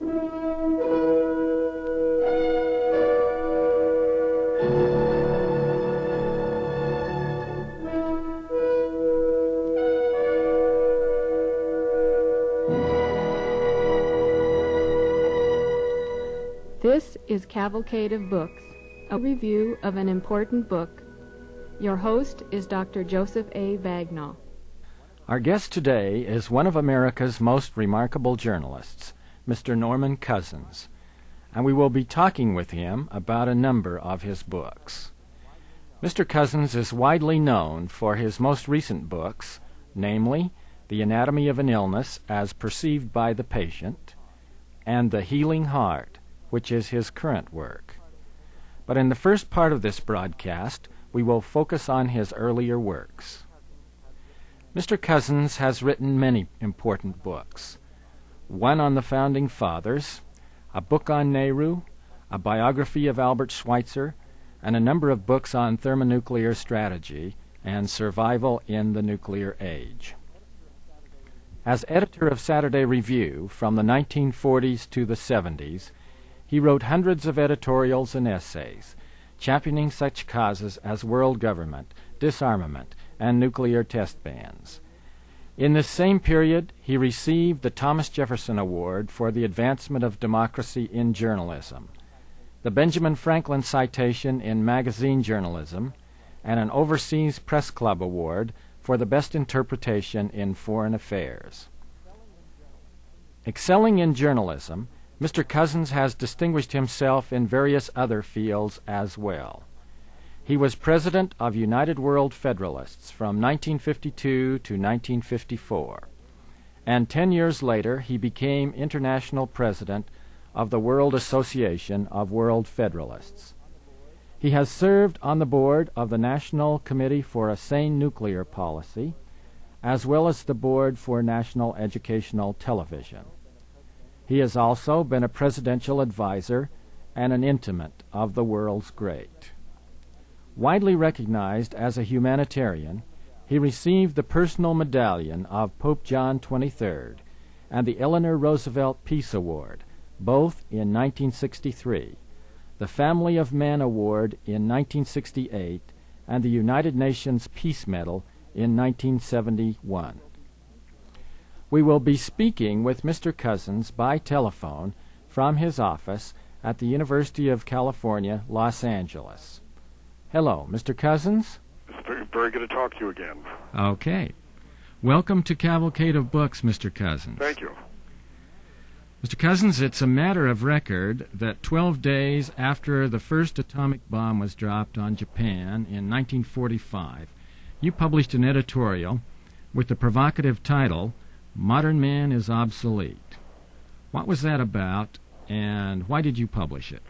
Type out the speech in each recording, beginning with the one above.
This is Cavalcade of Books, a review of an important book. Your host is Dr. Joseph A. Bagnall. Our guest today is one of America's most remarkable journalists, Mr. Norman Cousins, and we will be talking with him about a number of his books. Mr. Cousins is widely known for his most recent books, namely The Anatomy of an Illness as Perceived by the Patient and The Healing Heart, which is his current work. But in the first part of this broadcast, we will focus on his earlier works. Mr. Cousins has written many important books. One on the Founding Fathers, a book on Nehru, a biography of Albert Schweitzer, and a number of books on thermonuclear strategy and survival in the nuclear age. As editor of Saturday Review from the 1940s to the 70s, he wrote hundreds of editorials and essays, championing such causes as world government, disarmament, and nuclear test bans. In this same period, he received the Thomas Jefferson Award for the Advancement of Democracy in Journalism, the Benjamin Franklin Citation in Magazine Journalism, and an Overseas Press Club Award for the Best Interpretation in Foreign Affairs. Excelling in journalism, Mr. Cousins has distinguished himself in various other fields as well. He was president of United World Federalists from 1952 to 1954, and 10 years later he became international president of the World Association of World Federalists. He has served on the board of the National Committee for a Sane Nuclear Policy, as well as the Board for National Educational Television. He has also been a presidential advisor and an intimate of the world's great. Widely recognized as a humanitarian, he received the Personal Medallion of Pope John XXIII and the Eleanor Roosevelt Peace Award, both in 1963, the Family of Men Award in 1968, and the United Nations Peace Medal in 1971. We will be speaking with Mr. Cousins by telephone from his office at the University of California, Los Angeles. Hello, Mr. Cousins. It's very good to talk to you again. Okay. Welcome to Cavalcade of Books, Mr. Cousins. Thank you. Mr. Cousins, it's a matter of record that 12 days after the first atomic bomb was dropped on Japan in 1945, you published an editorial with the provocative title, Modern Man is Obsolete. What was that about, and why did you publish it?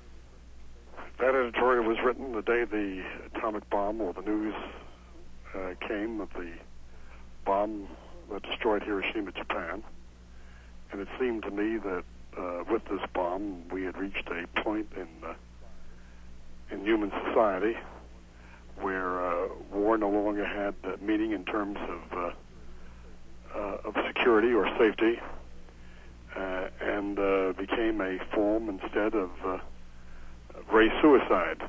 That editorial was written the day the atomic bomb, or the news came of the bomb that destroyed Hiroshima, Japan. And it seemed to me that with this bomb, we had reached a point in human society where war no longer had meaning in terms of security or safety, and became a form instead of race suicide.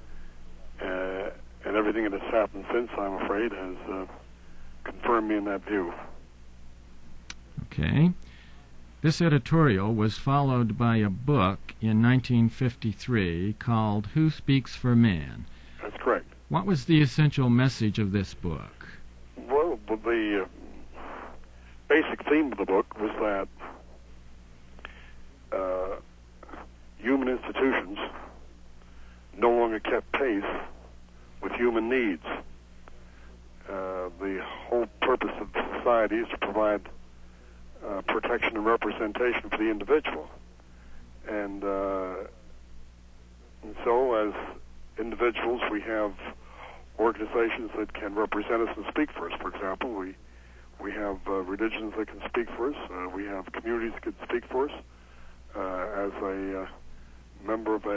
And everything that has happened since, I'm afraid, has confirmed me in that view. Okay. This editorial was followed by a book in 1953 called Who Speaks for Man? That's correct. What was the essential message of this book? Well, the basic theme of the book was that human institutions no longer kept pace with human needs. The whole purpose of society is to provide protection and representation for the individual. And so as individuals, we have organizations that can represent us and speak for us. For example, we have religions that can speak for us. We have communities that can speak for us. As a member of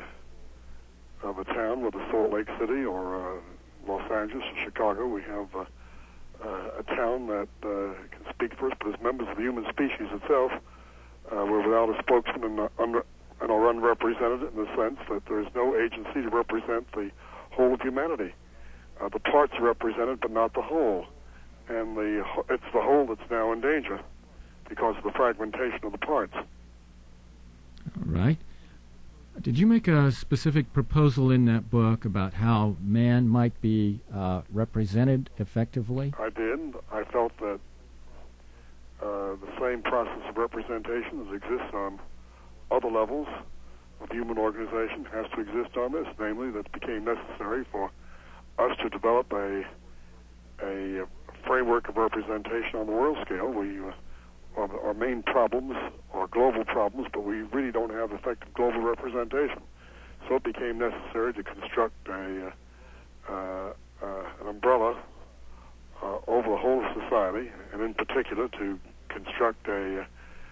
a town, whether Salt Lake City or Los Angeles or Chicago, we have a town that can speak for us. But as members of the human species itself, we're without a spokesman and are unrepresented in the sense that there's no agency to represent the whole of humanity. The parts are represented, but not the whole. And it's the whole that's now in danger because of the fragmentation of the parts. All right. Did you make a specific proposal in that book about how man might be represented effectively? I did. I felt that the same process of representation that exists on other levels of human organization has to exist on this, namely that it became necessary for us to develop a framework of representation on the world scale. Our main problems are global problems, but we really don't have effective global representation. So it became necessary to construct an umbrella over the whole of society, and in particular to construct a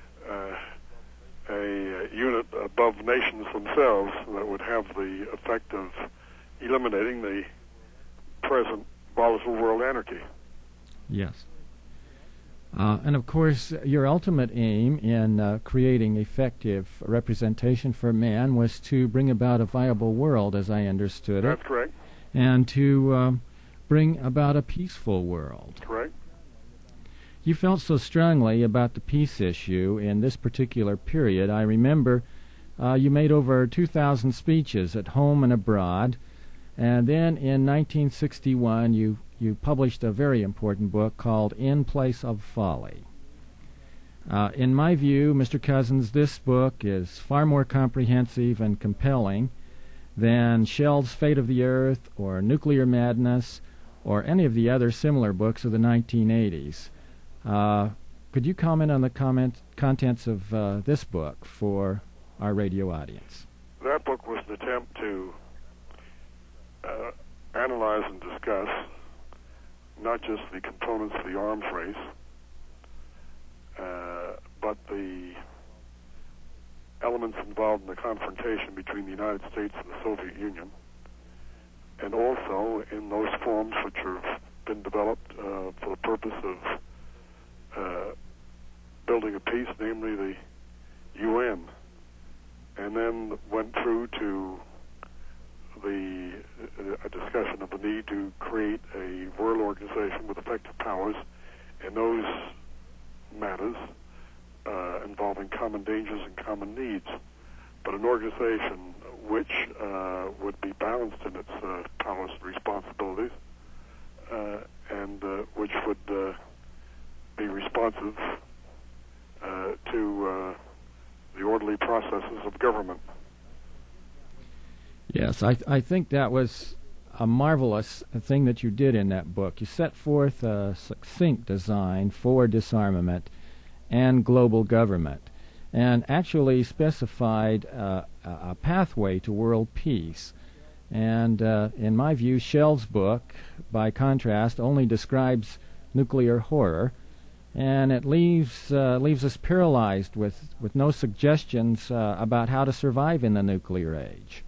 unit above nations themselves that would have the effect of eliminating the present volatile world anarchy. Yes. And of course, your ultimate aim in creating effective representation for man was to bring about a viable world, as I understood it. That's correct. And to bring about a peaceful world. Correct. You felt so strongly about the peace issue in this particular period. I remember you made over 2,000 speeches at home and abroad, and then in 1961 you published a very important book called In Place of Folly. In my view, Mr. Cousins, this book is far more comprehensive and compelling than Shell's Fate of the Earth or Nuclear Madness or any of the other similar books of the 1980s. Could you comment on the contents of this book for our radio audience? That book was an attempt to analyze and discuss not just the components of the arms race, but the elements involved in the confrontation between the United States and the Soviet Union, and also in those forms which have been developed for the purpose of building a peace, namely the UN, and then went through to a discussion of the need to create a world organization with effective powers in those matters involving common dangers and common needs, but an organization which would be balanced in its powers and responsibilities, and which would be responsive to the orderly processes of government. Yes, I think that was a marvelous thing that you did in that book. You set forth a succinct design for disarmament and global government, and actually specified a pathway to world peace. And in my view, Shell's book, by contrast, only describes nuclear horror, and it leaves us paralyzed with no suggestions about how to survive in the nuclear age.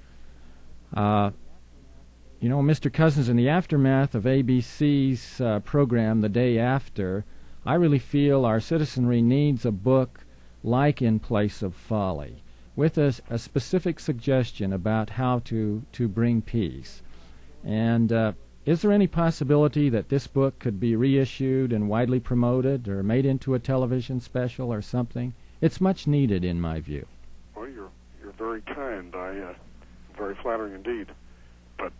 You know, Mr. Cousins, in the aftermath of ABC's program The Day After, I really feel our citizenry needs a book like In Place of Folly, with a specific suggestion about how to bring peace. And is there any possibility that this book could be reissued and widely promoted or made into a television special or something? It's much needed, in my view. Well, you're very kind. Very flattering indeed. But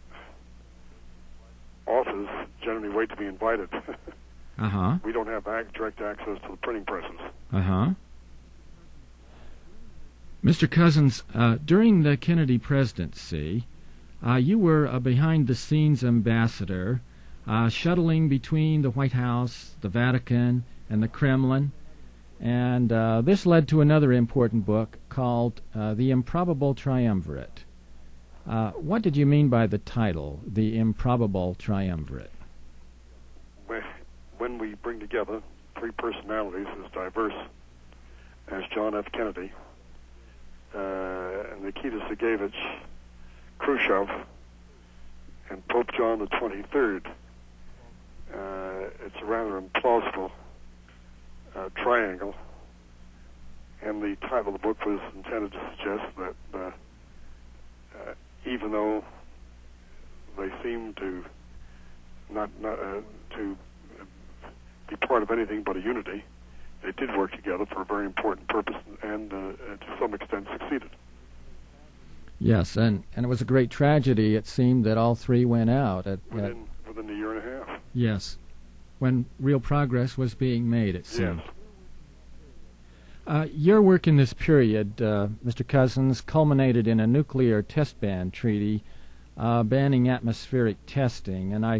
authors generally wait to be invited. Uh-huh. We don't have direct access to the printing presses. Uh-huh. Mr. Cousins, during the Kennedy presidency, you were a behind-the-scenes ambassador, shuttling between the White House, the Vatican, and the Kremlin, and this led to another important book called The Improbable Triumvirate. What did you mean by the title, The Improbable Triumvirate? When we bring together three personalities as diverse as John F. Kennedy, and Nikita Sergeyevich Khrushchev, and Pope John the 23rd, it's a rather implausible triangle And the title of the book was intended to suggest that even though they seemed to not to be part of anything but a unity, they did work together for a very important purpose, and to some extent succeeded. Yes, and it was a great tragedy. It seemed that all three went out within a year and a half. Yes, when real progress was being made, it seemed. Yes. Your work in this period, Mr. Cousins, culminated in a nuclear test ban treaty banning atmospheric testing, and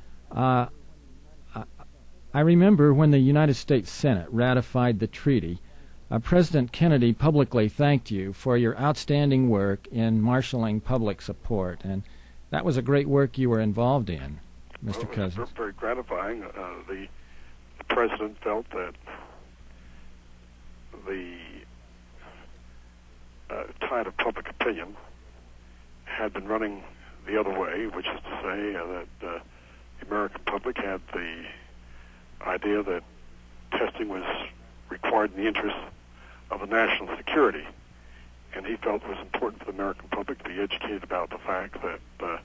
I remember when the United States Senate ratified the treaty, President Kennedy publicly thanked you for your outstanding work in marshaling public support, and that was a great work you were involved in, Mr. Cousins. It was very gratifying. The President felt that the tide of public opinion had been running the other way, which is to say that the American public had the idea that testing was required in the interest of the national security, and he felt it was important for the American public to be educated about the fact that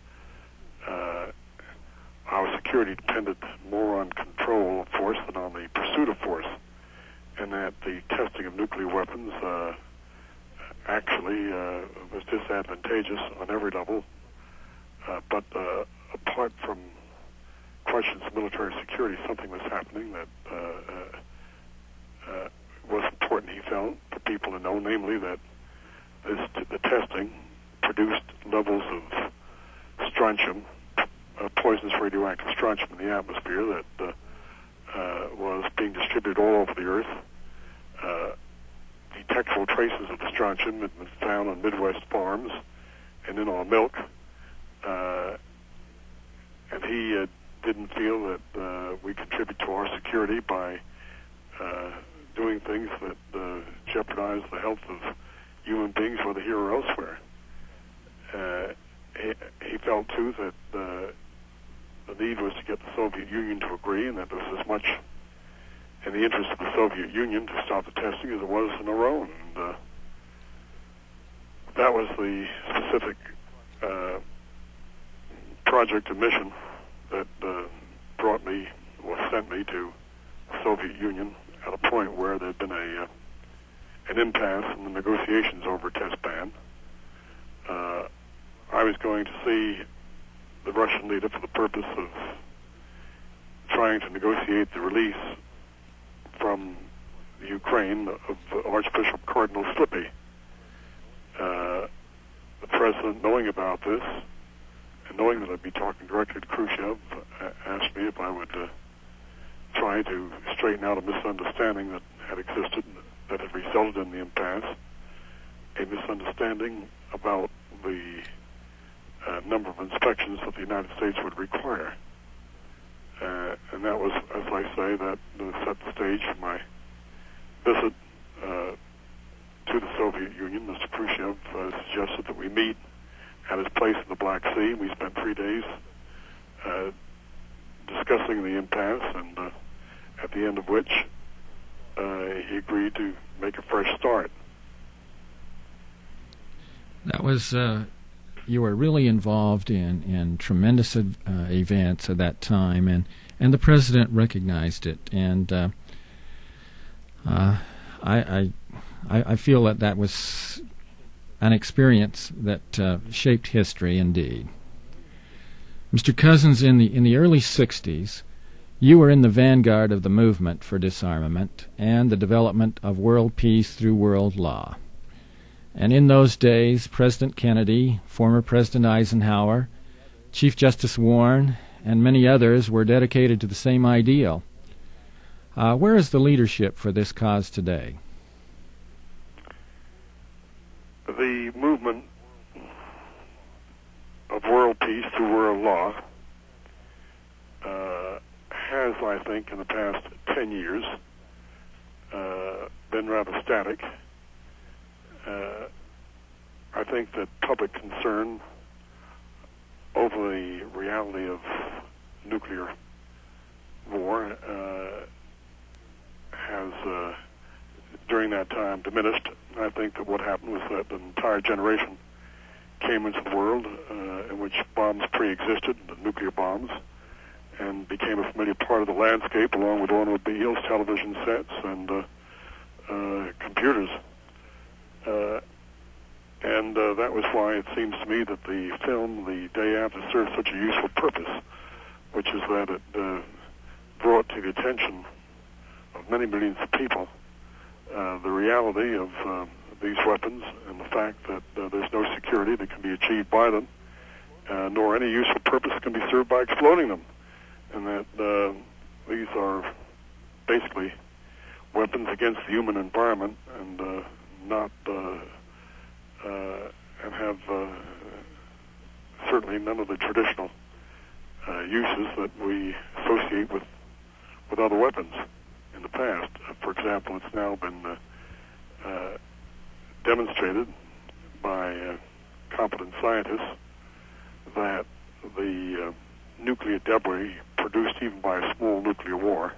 our security depended more on control of force than on the pursuit of force, and that the testing of nuclear weapons actually was disadvantageous on every level, but apart from questions of military security, something was happening that was important, he felt, for people to know, namely that the testing produced levels of strontium, poisonous radioactive strontium in the atmosphere that was being distributed all over the Earth. Detectable traces of the strontium had been found on Midwest farms and in our milk, and he didn't feel that we contribute to our security by doing things that jeopardize the health of human beings, whether here or elsewhere. He felt, too, that the need was to get the Soviet Union to agree, and that there was as much in the interest of the Soviet Union to stop the testing as it was in our own. And that was the specific project and mission that brought me, or sent me, to the Soviet Union at a point where there had been an impasse in the negotiations over a test ban. I was going to see the Russian leader for the purpose of trying to negotiate the release from Ukraine of Archbishop Cardinal Slippy. The president, knowing about this, and knowing that I'd be talking directly to Khrushchev, asked me if I would try to straighten out a misunderstanding that had existed, that had resulted in the impasse, a misunderstanding about the number of inspections that the United States would require. And that was, as I say, that set the stage for my visit to the Soviet Union. Mr. Khrushchev suggested that we meet at his place in the Black Sea. We spent 3 days discussing the impasse, and at the end of which he agreed to make a fresh start. That was, you were really involved in tremendous events at that time, and the president recognized it, and I feel that was an experience that shaped history indeed. Mr. Cousins, in the early 60s, you were in the vanguard of the movement for disarmament and the development of world peace through world law. And in those days, President Kennedy, former President Eisenhower, Chief Justice Warren, and many others were dedicated to the same ideal. Where is the leadership for this cause today? The movement of world peace through world law has, I think, in the past 10 years been rather static. I think that public concern over the reality of nuclear war has during that time diminished. I think that what happened was that an entire generation came into the world in which bombs pre-existed, the nuclear bombs, and became a familiar part of the landscape, along with automobiles, television sets, and computers. And that was why it seems to me that the film, The Day After, served such a useful purpose, which is that it brought to the attention of many millions of people the reality of these weapons and the fact that there's no security that can be achieved by them, nor any useful purpose can be served by exploding them, and that these are basically weapons against the human environment and not and have certainly none of the traditional uses that we associate with other weapons in the past. For example, it's now been demonstrated by competent scientists that the nuclear debris produced even by a small nuclear war,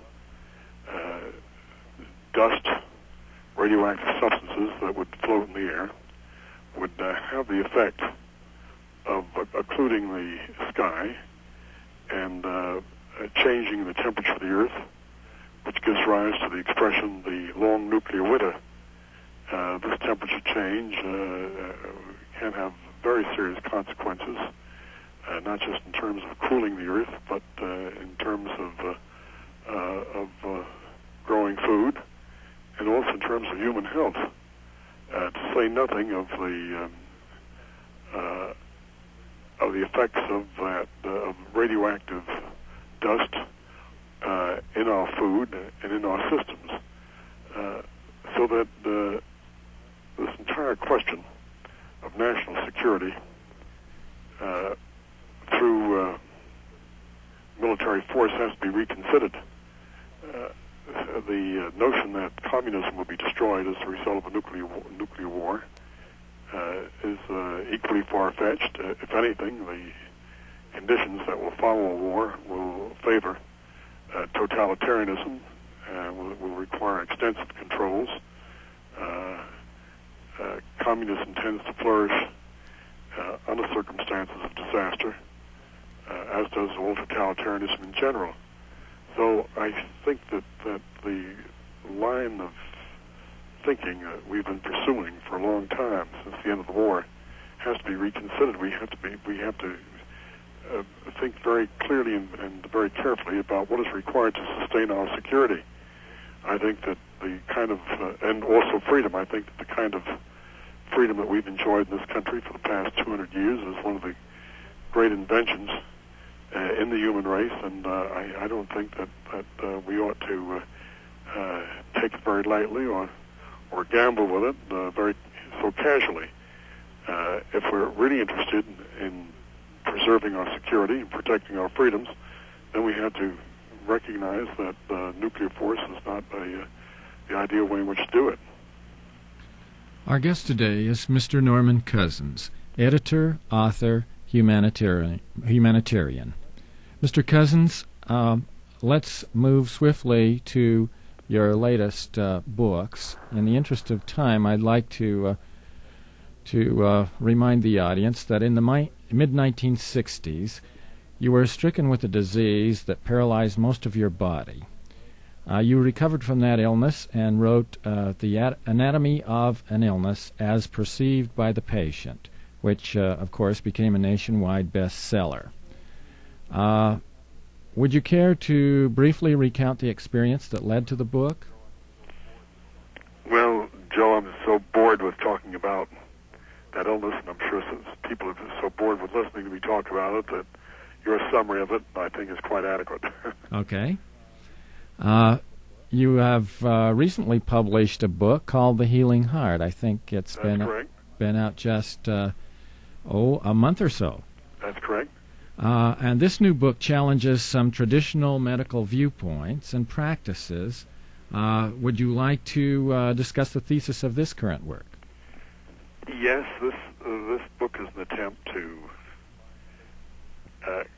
dust, radioactive substances that would float in the air, would have the effect of occluding the sky and changing the temperature of the Earth, which gives rise to the expression, the long nuclear winter. This temperature change can have very serious consequences, not just in terms of cooling the Earth, but in terms of growing food, and also in terms of human health. To say nothing of the effects of that of radioactive dust in our food and in our systems, so that this entire question of national security through military force has to be reconsidered. The notion that communism will be destroyed as a result of a nuclear war is equally far-fetched. If anything, the conditions that will follow a war will favor totalitarianism, will require extensive controls. Communism tends to flourish under circumstances of disaster, as does all totalitarianism in general. So I think that the line of thinking that we've been pursuing for a long time since the end of the war has to be reconsidered. We have to think very clearly and very carefully about what is required to sustain our security. I think that the kind of and also freedom. I think that the kind of freedom that we've enjoyed in this country for the past 200 years is one of the great inventions in the human race, and I don't think that we ought to take it very lightly or gamble with it very so casually. If we're really interested in preserving our security and protecting our freedoms, then we have to recognize that nuclear force is not the ideal way in which to do it. Our guest today is Mr. Norman Cousins, editor, author, humanitarian. Mr. Cousins, let's move swiftly to your latest books. In the interest of time, I'd like to remind the audience that in the mid-1960s, you were stricken with a disease that paralyzed most of your body. You recovered from that illness and wrote The Anatomy of an Illness as Perceived by the Patient, which, of course, became a nationwide bestseller. Would you care to briefly recount the experience that led to the book? Well, Joe, I'm so bored with talking about that illness, and I'm sure people are so bored with listening to me talk about it that your summary of it, I think, is quite adequate. Okay. You have recently published a book called The Healing Heart. I think it's been out just, a month or so. That's correct. And this new book challenges some traditional medical viewpoints and practices. Would you like to discuss the thesis of this current work? Yes, this book is an attempt to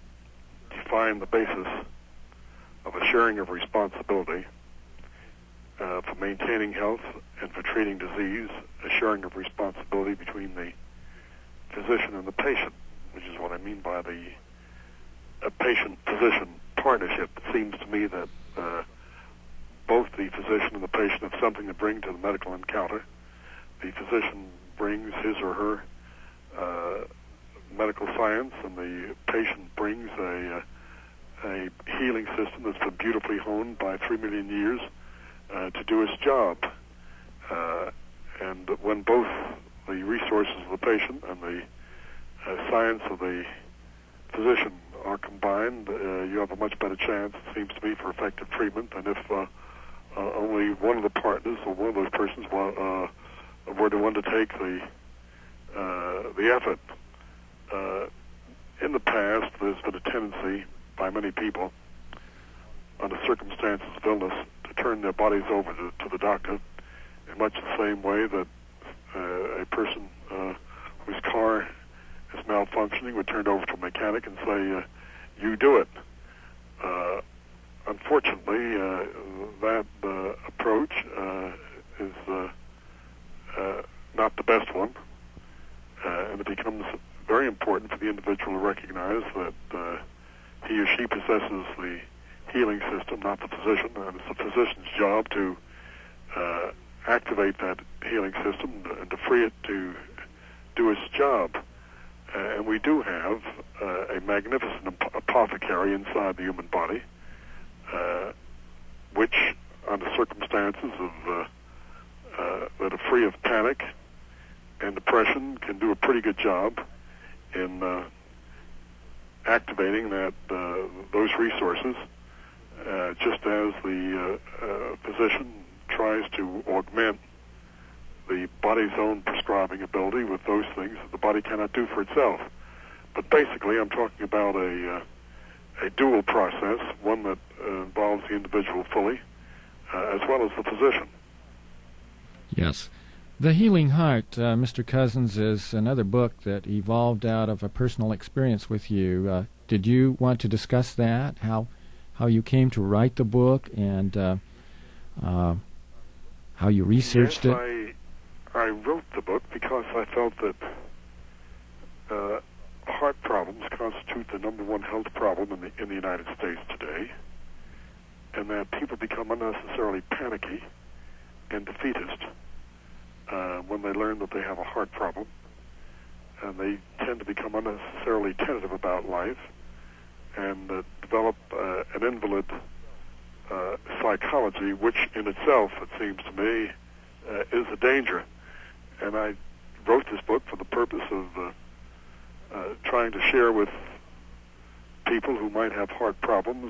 define the basis of a sharing of responsibility for maintaining health and for treating disease, a sharing of responsibility between the physician and the patient, which is what I mean by the patient-physician partnership. It seems to me that both the physician and the patient have something to bring to the medical encounter. The physician brings his or her medical science, and the patient brings a healing system that's been beautifully honed by 3 million years to do its job. And when both the resources of the patient and the science of the physician are combined, you have a much better chance, it seems to me, for effective treatment than if only one of the partners or one of those persons were to undertake the effort. In the past, there's been a tendency by many people, under circumstances of illness, to turn their bodies over to the doctor in much the same way that a person whose car is malfunctioning would turn it over to a mechanic and say, you do it. Unfortunately, that approach is not the best one, and it becomes very important for the individual to recognize that he or she possesses the healing system, not the physician, and it's the physician's job to activate that healing system and to free it to do its job. And we do have a magnificent apothecary inside the human body, which, under circumstances that are free of panic and depression, can do a pretty good job in activating those resources, just as the physician tries to augment the body's own prescribing ability with those things that the body cannot do for itself. But basically, I'm talking about a dual process, one that involves the individual fully, as well as the physician. Yes. The Healing Heart, Mr. Cousins, is another book that evolved out of a personal experience with you. Did you want to discuss that, how you came to write the book, and how you researched it? I wrote the book because I felt that heart problems constitute the number one health problem in the United States today, and that people become unnecessarily panicky and defeatist when they learn that they have a heart problem, and they tend to become unnecessarily tentative about life and develop an invalid psychology, which in itself, it seems to me, is a danger. And I wrote this book for the purpose of trying to share with people who might have heart problems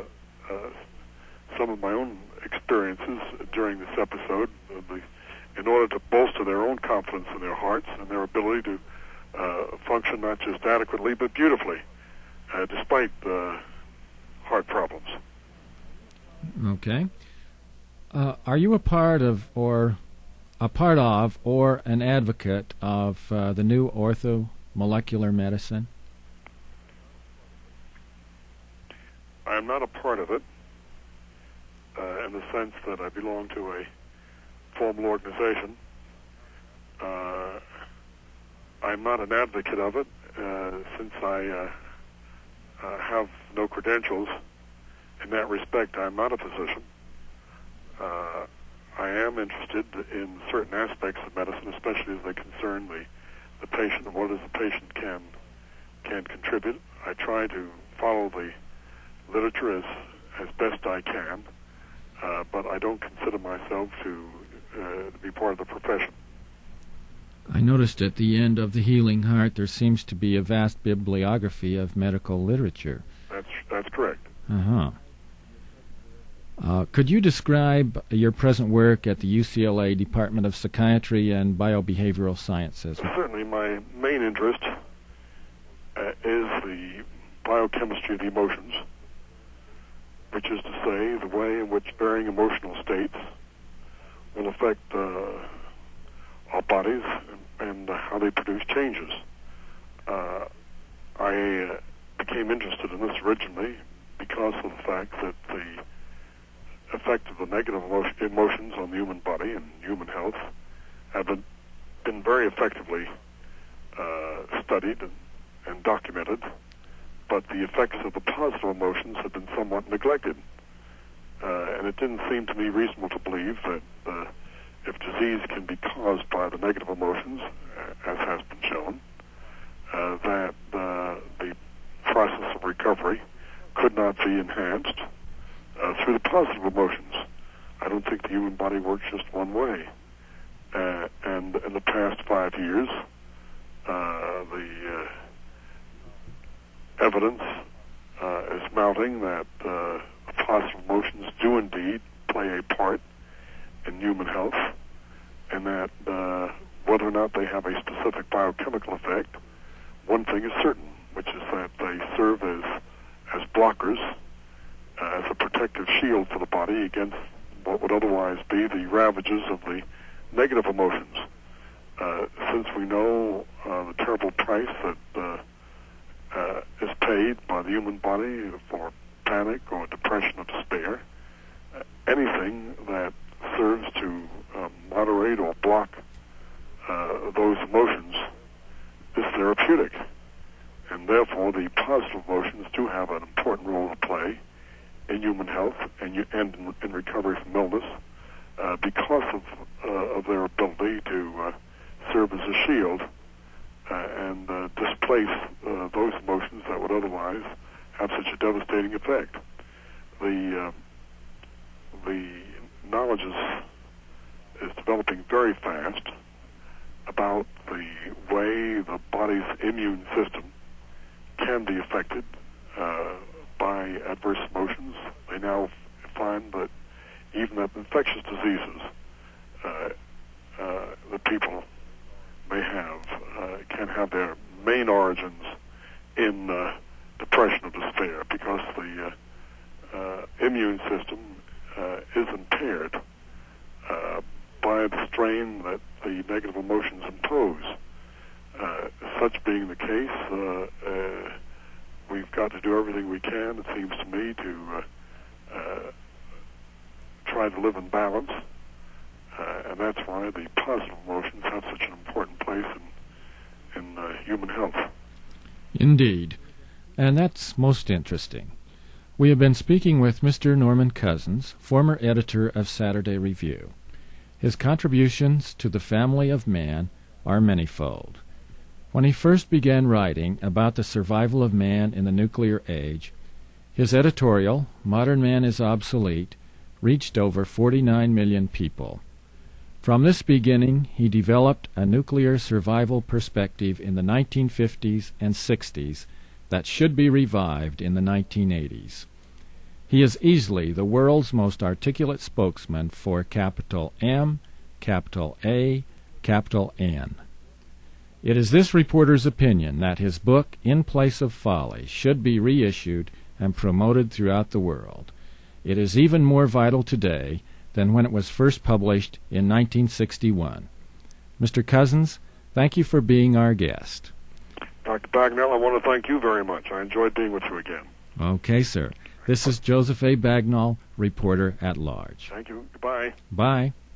some of my own experiences during this episode, in order to bolster their own confidence in their hearts and their ability to function not just adequately but beautifully, despite heart problems. Okay. Are you a part of or an advocate of the new orthomolecular medicine? I am not a part of it in the sense that I belong to a formal organization. I'm not an advocate of it since I have no credentials. In that respect, I'm not a physician. I am interested in certain aspects of medicine, especially as they concern the patient and what it is the patient can contribute. I try to follow the literature as best I can, but I don't consider myself to be part of the profession. I noticed at the end of The Healing Heart there seems to be a vast bibliography of medical literature. That's correct. Uh-huh. Could you describe your present work at the UCLA Department of Psychiatry and Biobehavioral Sciences? Certainly, my main interest is the biochemistry of the emotions, which is to say the way in which varying emotional states will affect our bodies and how they produce changes. I became interested in this originally because of the fact that the effect of the negative emotions on the human body and human health have been very effectively studied and documented, but the effects of the positive emotions have been somewhat neglected. And it didn't seem to me reasonable to believe that if disease can be caused by the negative emotions, as has been shown, that the process of recovery could not be enhanced through the positive emotions. I don't think the human body works just one way. And in the past 5 years, the evidence is mounting that positive emotions do indeed play a part in human health, and that whether or not they have a specific biochemical effect, one thing is certain, which is that they serve as blockers, as a protective shield for the body against what would otherwise be the ravages of the negative emotions. Since we know the terrible price that is paid by the human body for panic or depression or despair, anything that serves to moderate or block those emotions is therapeutic. And therefore, the positive emotions do have an important role to play in human health and in recovery from illness because of their ability to serve as a shield and displace those emotions that would otherwise have such a devastating effect. The knowledge is developing very fast about the way the body's immune system can be affected by adverse emotions. They now find that even that infectious diseases that people may have can have their main origins in depression or despair, because the immune system is impaired by the strain that the negative emotions impose. Such being the case, we've got to do everything we can, it seems to me, to try to live in balance, and that's why the positive emotions have such an important place in human health. Indeed, and that's most interesting. We have been speaking with Mr. Norman Cousins, former editor of Saturday Review. His contributions to the family of man are manifold. When he first began writing about the survival of man in the nuclear age, his editorial, Modern Man is Obsolete, reached over 49 million people. From this beginning, he developed a nuclear survival perspective in the 1950s and 60s that should be revived in the 1980s. He is easily the world's most articulate spokesman for capital M, capital A, capital N. It is this reporter's opinion that his book, In Place of Folly, should be reissued and promoted throughout the world. It is even more vital today than when it was first published in 1961. Mr. Cousins, thank you for being our guest. Dr. Bagnall, I want to thank you very much. I enjoyed being with you again. Okay, sir. This is Joseph A. Bagnall, reporter at large. Thank you. Goodbye. Bye.